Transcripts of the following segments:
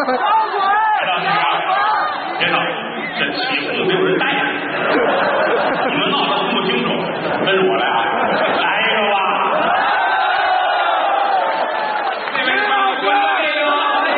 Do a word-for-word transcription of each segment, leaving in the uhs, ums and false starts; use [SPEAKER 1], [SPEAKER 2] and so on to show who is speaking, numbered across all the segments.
[SPEAKER 1] 别闹警察，别闹，这起哄没有人答应。你们闹得这么清楚，跟着我来啊！来一个吧。那边唱过来一个。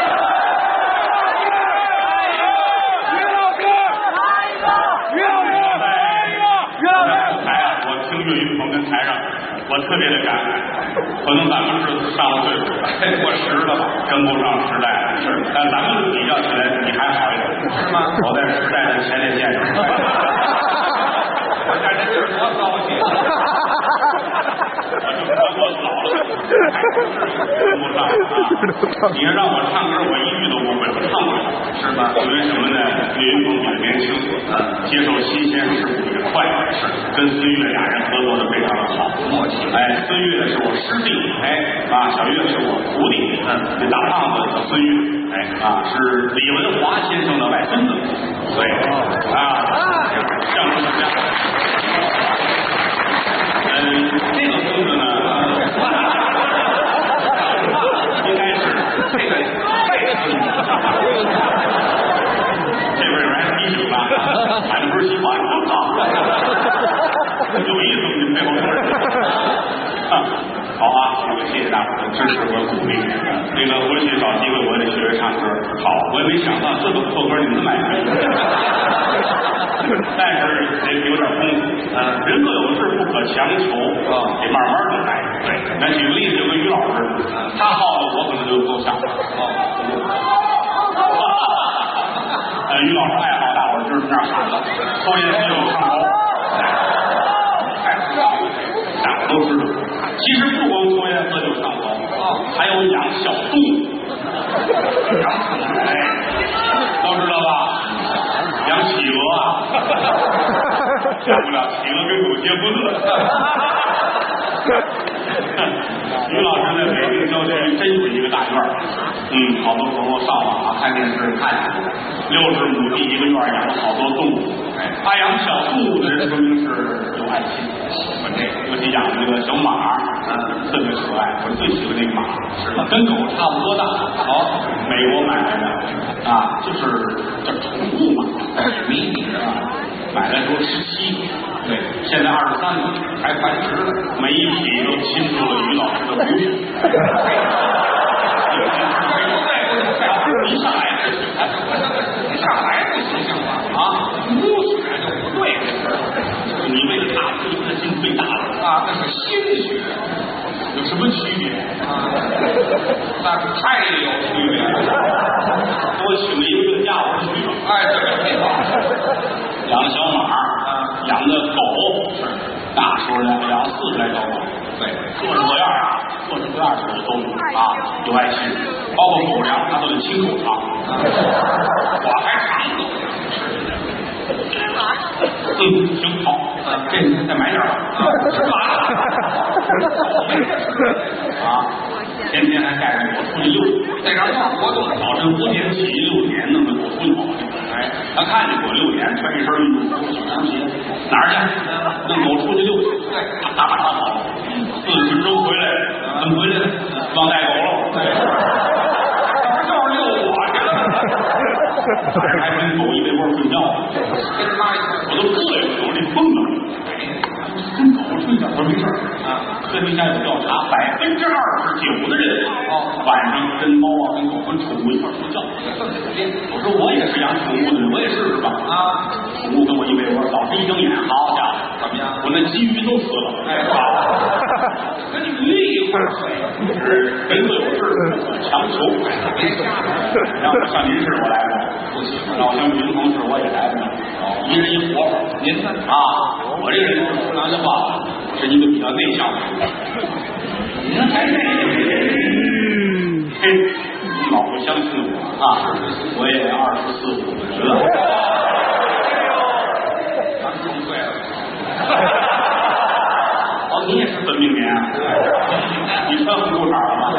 [SPEAKER 1] 于老师，来一个。于老师，来一个。于老师，台啊，我听岳云鹏跟台上，我特别的感慨。可能咱们是上了岁数了，过时了吧，跟不上时代是，但咱们比较起来，你还好一点，是吗？我在时代的前列线上，我在这劲儿多高兴，我就说我老了，跟不上啊！你要让我唱歌，我一句都不会，我唱不了，是吧？因为什么呢？岳云鹏比较年轻，接受新鲜事物也快，是跟孙越俩人合作的非常的好，默契。哎，孙越是我师弟，哎啊，小岳是我徒弟，嗯，这大胖子叫孙越，哎啊，是李文华先生的外孙子，对啊，相声家。嗯，这个孙子呢，应该是这个这个孙子。这边有人还提醒了，俺这不是喜欢我操，有意思你背后说人。好啊，那个谢谢大伙的支持和鼓励。那个回去找机会我得学着唱歌。好，我也没想到这个破歌你们买没？但是得有点功夫。呃，人各有志，不可强求啊，得慢慢的来。对，那举个例子，就跟于老师，他好的我可能就够呛。呃，于老师爱好，大伙儿知道那儿喊了，抽烟喝酒唱歌，太知道了，大伙都知道。其实不光抽烟喝酒唱歌，还有养小动物，哎，都知道吧？养企鹅啊，养不了，企鹅跟狗结婚了。于老师在北京郊区真是一个大院儿，嗯，好多朋友上网啊看电视看见了，六十亩地一个院儿养了好多动物。哎，他养小动物的人说明是有爱心，喜欢这个，尤其养那个小马，嗯，特别可爱，我最喜欢那个马，是吧？跟狗差不多大，好，美国买来的啊，就是叫宠物马，迷你的啊，买来时候十七。对，现在二十三个，还繁殖了，每一匹都侵入了于老师的骨血。一上来就一上来不形象化啊，母血就不对，你为了大自己的心最大了啊，那是心血，有什么区别啊？那是太有区别了。多请了一个家伙去吧，哎，这个废话。养小马。养的狗是那时候呢，养四十来条狗，对，各式各样啊，各式各样的都有啊，有爱心，包括狗粮，它都得亲口尝，我还尝过。嗯，行，好，啊，这你再买点吧，啊，吃完了，啊，天天还带着我出去溜，在这儿活动，早晨五点起，六点弄得我出去跑去。哎，他看见我六点穿一身运动服、小凉鞋，哪儿去？弄狗出去溜去，大马上跑，四十分钟回来，怎么回来？忘带狗了。就是遛我去了，晚上还跟狗一被窝睡觉，我都醉了，我说你疯了。跟狗睡觉，我说没事啊。科学家有调查，百分之二十九的人哦晚上跟猫啊、跟狗、跟宠物一块睡觉。我说我也是养宠物的人，我也试试吧啊！宠物跟我一被窝，早晨一睁眼，好家伙，怎么样？我那鲫鱼都死了。哎，好，跟你鱼一块睡，人各有志，不可强求。别瞎说，让我上您市我来不了，不行；让我上云鹏市我也来不了。一人一活法，您呢？啊，我这个人说良心话，是一个比较内向的人。您还内向？嘿，你老不相信我啊！我也二十四五的人了，咱们更对了。哦，你也是本命年啊？你穿红裤衩了吗？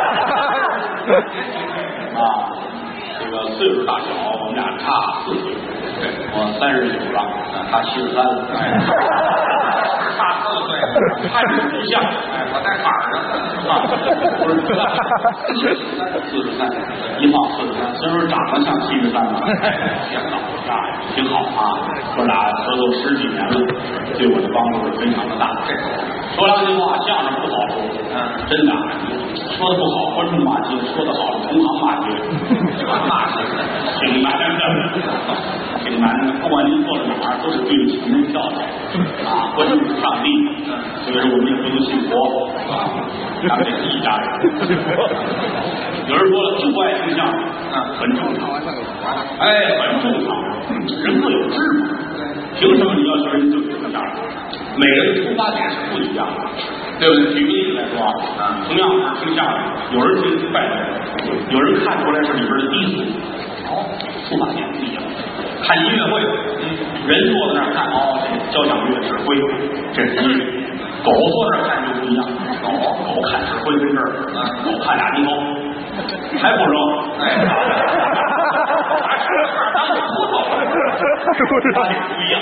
[SPEAKER 1] 啊，这个岁数大小，我们俩差四岁。对，我三十九了，他七十三了。 差四岁，看着不像，哎，我在坎儿上啊，不是四十三，一号四十三，虽然长得像七十三吧，挺好啊，挺好啊，哥俩合作十几年了，对我的帮助是非常的大。说两句话，相声不好说，嗯，真的，说的不好，观众骂街；说的好，同行骂街，骂街挺难的，挺难的。不管您坐在哪儿，都是对得起您的票的啊！观众是上帝，所以说我们也不能信佛啊，咱们也是一家人。有人说了，就不爱听相声，啊，很正常，哎，很正常，人各有志嘛。凭什么你要学人就听相声？每个人出发点是不一样的，对不对？举个例子来说啊，同样是听相声，有人听快乐，有人看出来是里边的低俗，哦，出发点不一样。看音乐会，人坐在那儿看，哦，这交响乐指挥，这是音乐；狗坐那儿看就不一样，狗狗看指挥跟这儿，狗看俩泥头，还不扔，哎，拿石块当骨头，发现不一样。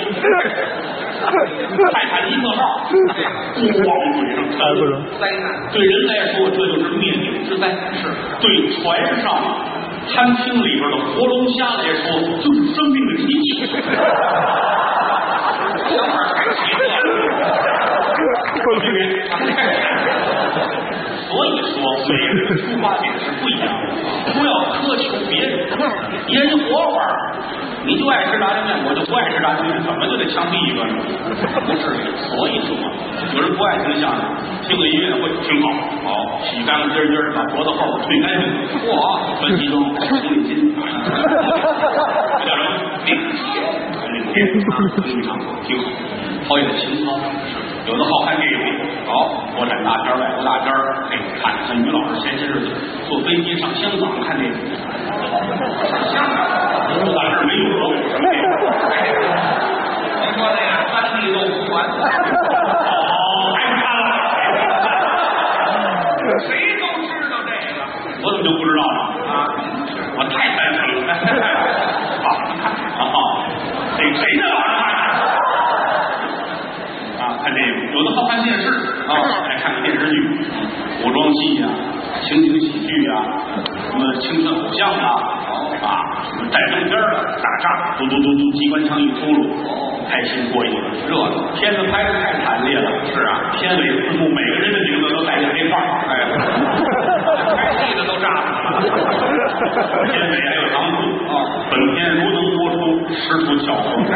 [SPEAKER 1] 看看一个号，咣往嘴上喷，灾难。对人来说，这就是灭顶之灾；是对船上餐厅里边的活龙虾来说，就是生命的奇迹。小孩太奇特所以说，每个人出发点是不一样的，不要苛求别人，别人活会儿。你就爱吃炸酱面，我就不爱吃炸酱面，怎么就得枪毙一个呢？不至于。所以说，有人不爱听相声，听个音乐会挺好，好洗干干净净，把脖子后边推干净，哇，穿西装，红领巾，这叫什么？领贴，领贴啊，非常挺好，陶冶情操。有的好看电影，好，国产大片、外国大片，哎，看像于老师前些日子坐飞机上香港看电影，香港。我在这儿没有过什么电影，你说那个三 D 肉蒲团，哦，还看了，谁都知道这个，我怎么就不知道了啊？我太单纯了，啊啊，这谁的老人看啊？看电影，有的好看电视啊，来看看电视剧，古装戏呀、情景喜剧啊，什么青春偶像啊。啊，什么战争片啊，打仗，嘟嘟嘟嘟，机关枪一出噜，哦，开心过瘾，热闹。片子拍的太惨烈了，是啊，片尾字幕每个人的名字都带进黑框，哎，拍戏的都炸了。片尾还有唐字啊，本片如能播出，实属巧合。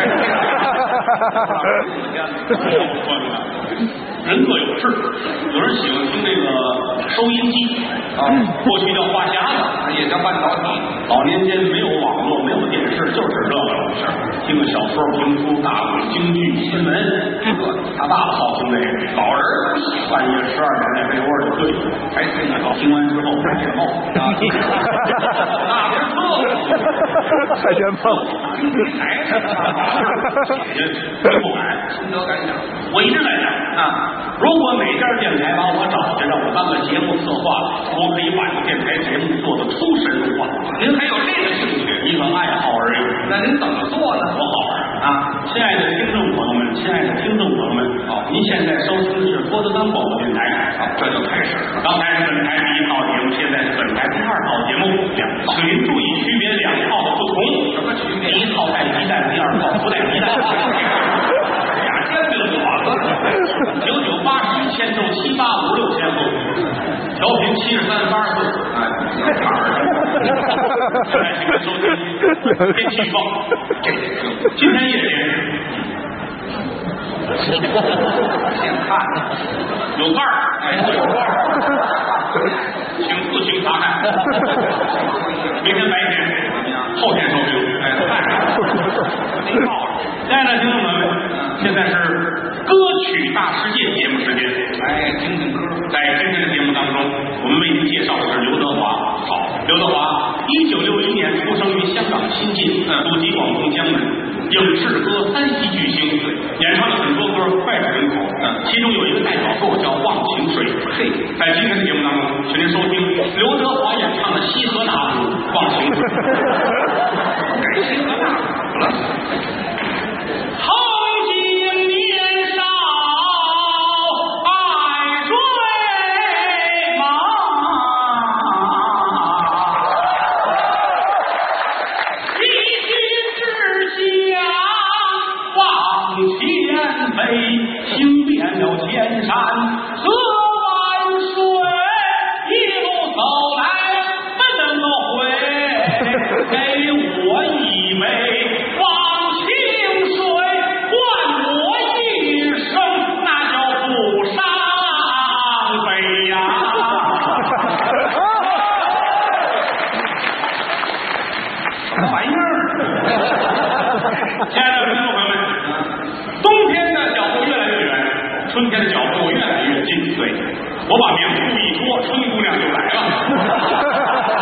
[SPEAKER 1] 人各有志，有人喜欢听这个收音机啊，过去叫话匣子，也叫半导体。老年间没有网络，没有电视，就是热闹，是听个小说、评书、大鼓、京剧、新闻。这个他爸爸好听这个，老人半夜十二点在被窝里睡，还睡一觉。听完之后还解梦啊，那是乐，
[SPEAKER 2] 还解梦。
[SPEAKER 1] 还是姐姐不敢，心得感想。我一直在想啊。如果哪家电台把我找去，让我当个节目策划，我可以把这电台节目做得出神入化。您还有这个兴趣，一个爱好而已。那您怎么做呢？多好玩啊！亲爱的听众朋友们，亲爱的听众朋友们，好，您现在收听的是郭德纲广播电台，好，这就开始了。刚才是本台第一套节目，现在是本台第二套节目，两套，请您注意区别两套的不同。什么区别？第一套带鸡蛋，第二套不带鸡蛋。俩煎饼就完了。九九八十一千六七八五六千后，调频七十三八十四，哎，哪儿的？现在请您收听天气预报。今天夜间，先看有盖儿，哎，有盖儿，请自行查看。明天白天，后天收听，哎，没报了。亲爱的听众们，现在是歌曲大世界节目时间，来听听歌。在今天的节目当中，我们为您介绍的是刘德华。好，刘德华一九六一年出生于香港新晋，祖籍广东江门，影视歌三栖巨星，演唱了很多歌脍炙人口。其中有一个代表作叫《忘情水》。嘿，在今天的节目当中，请您收听刘德华演唱的西河大鼓《忘情水》。改西河大鼓了。好景年少。 给我一杯忘情水，换我一生那叫不伤悲呀。什么玩意儿？亲爱的听众朋友们，冬天的脚步越来越远，春天的脚步越来越近。对，我把棉裤一脱，春姑娘就来了。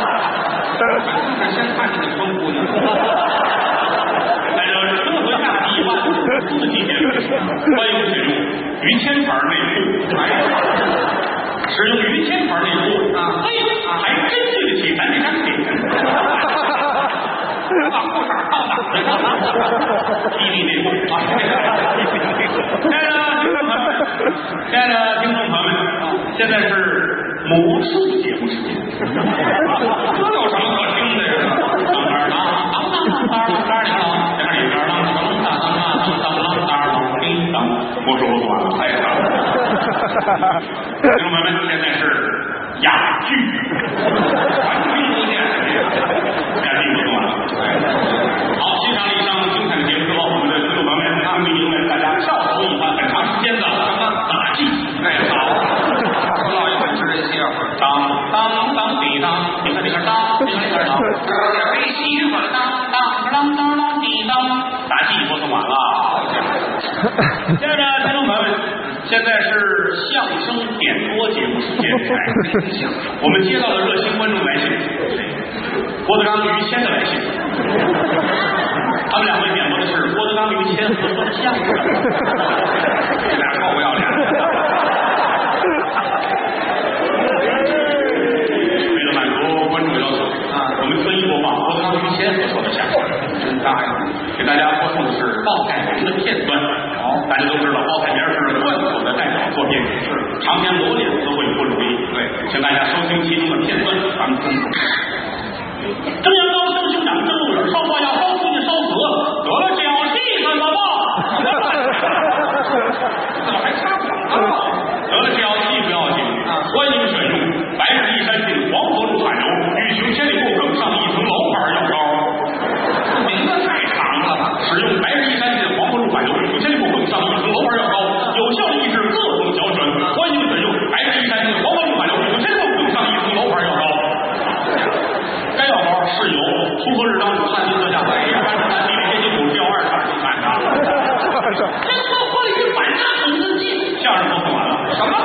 [SPEAKER 1] 先看这个春姑娘，在这春回大地万物复苏的季节里，欢迎使用于谦牌内裤。哎，使用于谦牌内裤啊，哎，还真对得起咱这张脸。把裤衩套脑袋上，霹雳内裤啊！亲爱的听众朋友们，亲爱的听众朋友们，现在是魔术节目时间，这有什么可听的呀？当当当当当当当当当，前面里边当当当当当当当当叮当，魔术我做完了，太长了。听众朋友们，现在是哑剧，完全不见哑剧我做完了。好，欣赏了以上精彩的节目之后，我们的听众朋友们，他们已经为大家跳出一番很长时间的杂技。哎，好，我老爷们吃这些，当当当滴当，你看这个当，你看这个当，这西边当当当当当滴当，杂技播送完了。接着，听众朋友们，现在是相声点播节目时间。我们接到了热心观众来信，郭德纲、于谦的来信。他们两位点播的是郭德纲、于谦合作的相声，这俩臭不要脸。为了满足观众要求啊，我们特意播放郭德纲、于谦合作的相声，真大呀！给大家播送的是报菜名的片段。好，大家都知道报菜名是贯口的代表作品，是长篇罗列都会不容易。对，请大家收听其中的片段，咱们听。蒸羊羔、蒸熊掌、蒸鹿尾、烧花鸭、烧雏鸡、烧子，得了脚气怎么办？怎么还插广告？得了脚气不要紧，欢迎选用白日依山尽、黄河入海流、欲行千里路更上一层楼牌药膏。名字太长了，使用白日依山尽、黄河入海流、欲行千里路更上一层楼牌药膏，有效抑制各种哮喘。欢迎选用白日依山尽、黄河入海流、欲行千里路更上一层楼牌药膏。该药膏是由粗合日当主汗金色下白，一般是南地里阶级股调二厂生产的。真说过于反大统治剂，相声播送完了。什么？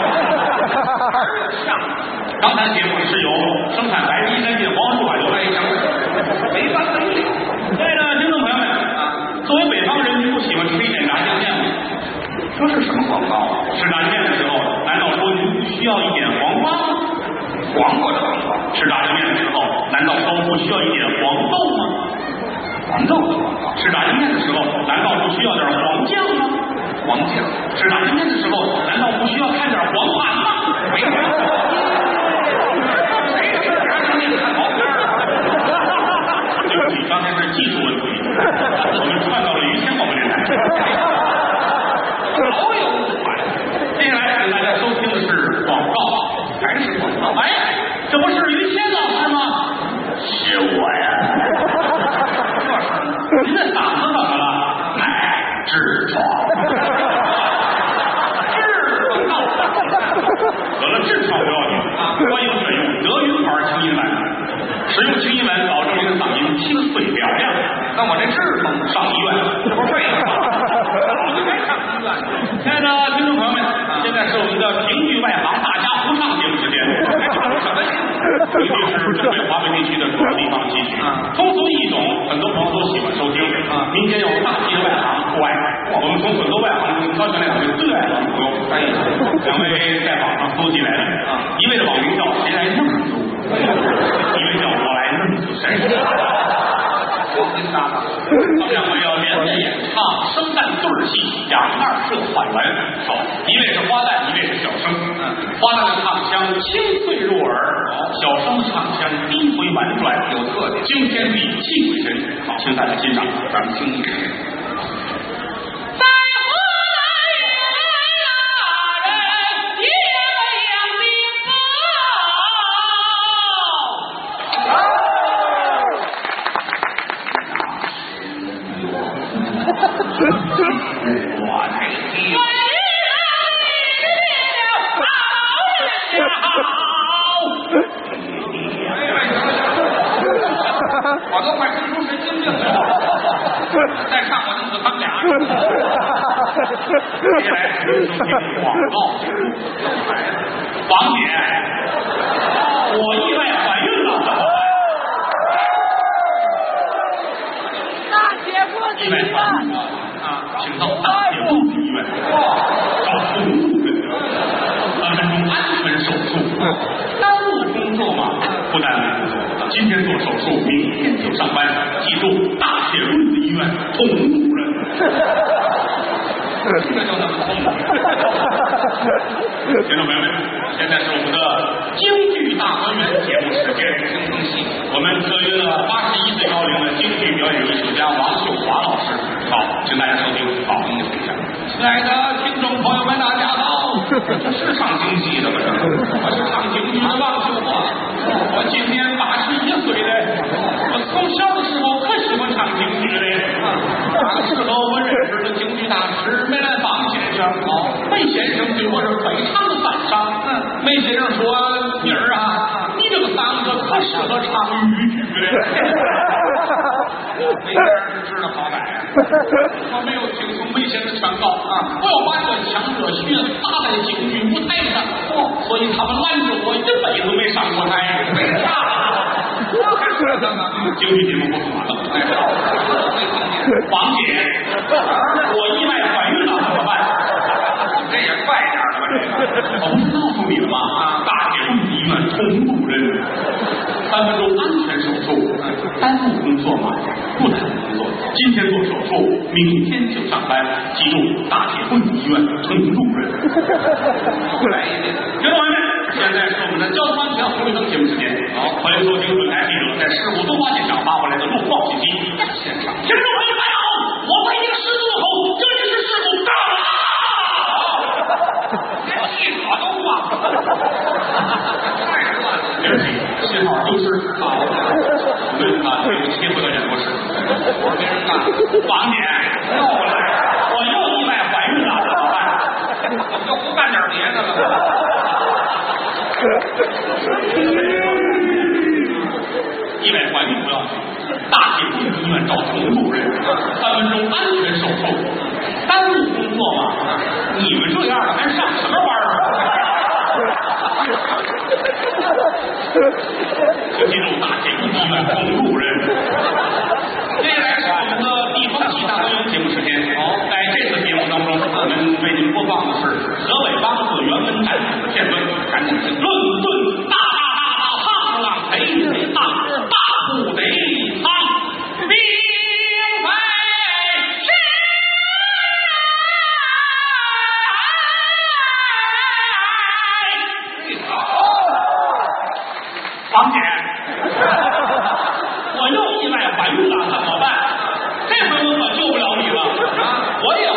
[SPEAKER 1] 相声。刚才节目是由生产白日依山尽、黄河入海流来相声，没完没了。亲爱的听众朋友们啊，作为北方人，您不喜欢吃一点炸酱面吗？这是什么广告啊？吃炸酱面的时候，难道说您不需要一点黄瓜吗？黄瓜的黄瓜。吃炸酱面的时候，难道说不需要一点黄豆吗？黄豆的黄豆。吃炸酱面的时候，难道不需要点黄酱吗？黄酱。吃炸酱面的时候，难道不需要看点黄盘吗？没有。谁吃炸酱面看毛片啊？对不起，刚才是技术问题，我们串到了于谦广播电台。老有误会。接下来给大家收听的是广告，还是广告？哎，这不是于谦老师吗？是我呀。您的嗓子怎么了？哎，痔疮。痔疮。得了痔疮不要紧，欢迎选用德云牌清音丸。使用清音丸，保证您的嗓音清脆嘹亮。那我这痔疮上医院，不是废话。早就该上医院。亲爱的听众朋友们，现在是我们的评剧外行大家胡唱节目时间。还唱什么戏？尤其是东北华北地区的主要地方戏曲，通俗易懂，很多朋友都喜欢收听。啊，民间有大批的外行户外，我们从很多外行中挑选两位最爱的朋友。哎，两位在网上搜集来的啊，一位的网名叫谁来弄死一位叫我来弄死谁。他们两位要连着演唱生旦对儿戏，讲二社还原。好，一位是花旦，一位是小生。花旦的唱腔清脆入耳，小生的唱腔低回婉转，有特点，惊天地，泣鬼神。好，请大家欣赏，咱们听一听。 我都快生出神经病来了。再看我弄死他们俩。接下来收听广告节目。王姐，我意外怀孕了，怎么办？
[SPEAKER 2] 大姐夫
[SPEAKER 1] 意外怀孕了啊，请到大铁路医院找同路人，三分钟安全手术。耽误工作吗？不耽误工作。今天做手术，明天就上班。记住，大铁路医院同路人。这就那么痛苦。听众朋友们，现在是我们的京剧大观园节目时间，听听戏。我们特约了八十一岁高龄的京剧表演艺术家王秀华老师。好，请大家收听好音乐分享。亲爱的听众朋友们，大家好，我是唱京剧的吗？我是唱京剧的王秀华。我今年八十一岁了，我从小的时候可喜欢唱京剧了。那时候我认识的京剧大师梅兰芳先生，好，梅先生对我是非常的赞赏。嗯，梅先生说：“妮儿啊，你这个嗓子可适合唱豫剧了。”梅先生是知道好歹啊，我没有听从梅先生劝告啊，我要把这个腔热血打在京剧舞台上，哦，所以他们拦着我一辈子没上过台。没啥，京剧节目不可能。王姐，我意外怀孕了，怎么办？这也快点了吧？这个我不是告诉你了吗？啊，大铁路医院同路人，三分钟安全手术，耽误工作吗？不耽误工作。今天做手术，明天就上班。记住，大铁路医院同路人。来一遍，听众朋友们，现在是我们的交通安全红绿灯节目时间。好，欢迎收听本台记者在事故突发现场发回来的路况信息。现场，听众朋友们，大家好，我们一个十字路口，这里是事故大了。连记者都忘了，太乱了。对不起，信号丢失。好，我们啊，这个欺负的人不是。别人啊，王姐又来，我又意外怀孕了，怎么办？我就不干点别的了。意外怀孕不要紧，大铁路医院找同路人，三分钟安全手术，耽误工作吗？你们这样的还上什么班啊？请记住，大铁路医院同路人。接下来是我们的地方戏大观园节目时间。好，在这次节目当中，我们为您播放的是河北梆子原文展演的片段，赶紧是论论大大大大胖浪贼贼胖，大不得胖，兵来是。王姐，我又意外怀孕了，怎么办？这回我可救不了你了啊！我也